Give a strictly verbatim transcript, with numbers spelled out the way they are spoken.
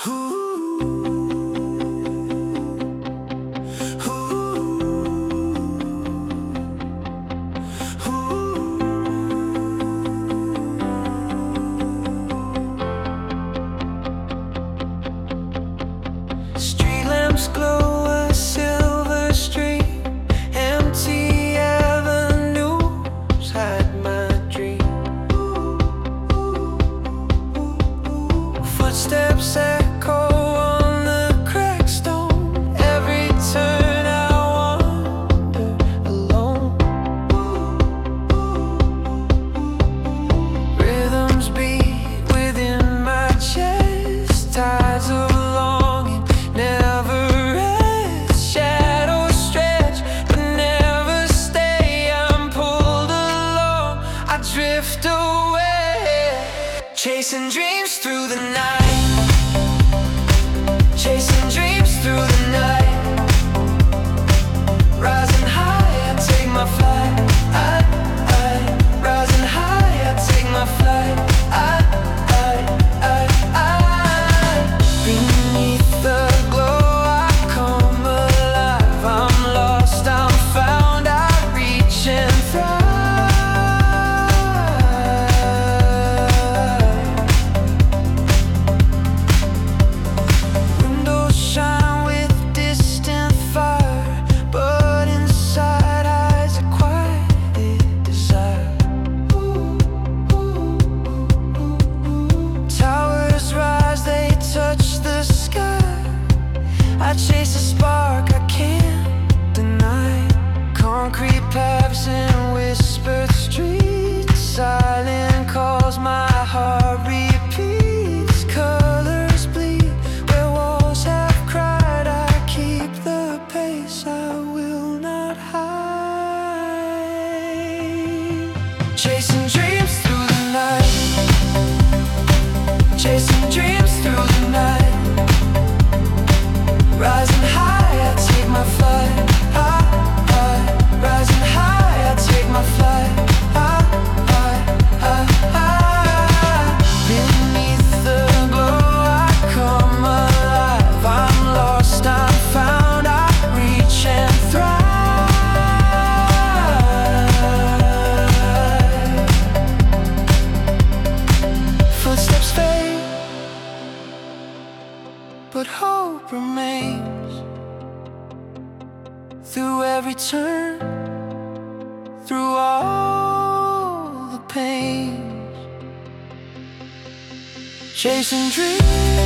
Street lamps glow a silver street, empty avenues hide my dream. Footsteps echo on the cracked stone, every turn I wander alone. Rhythms beat within my chest, tides of longing never rest. Shadows stretch but never stay, I'm pulled along, I drift away. Chasing dreams through the night, chasing dreams through the night. Rising high, I take my flight. I, I, rising high, I take my flight. I, I, I, I. Beneath the glow, I come alive. I'm lost, I'm found, I reach and thrive. Windows shine with distant fire, but inside eyes a quieted desire. Towers rise, they touch the sky. I chase a spark I can't deny. Concrete paths and whispered streets, silent calls, my heart repeats. Colors bleed where walls have cried, I keep the pace, I will not hide. Chasing dreams through the night, chasing dreams through the night. Rising high, I take my flight. High, high, rising high, I take my flight. High, high, high, high. Beneath the glow, I come alive. I'm lost, I'm found, I reach and thrive. Footsteps fade, but hope remains. Through every turn, through all the pain, chasing dreams.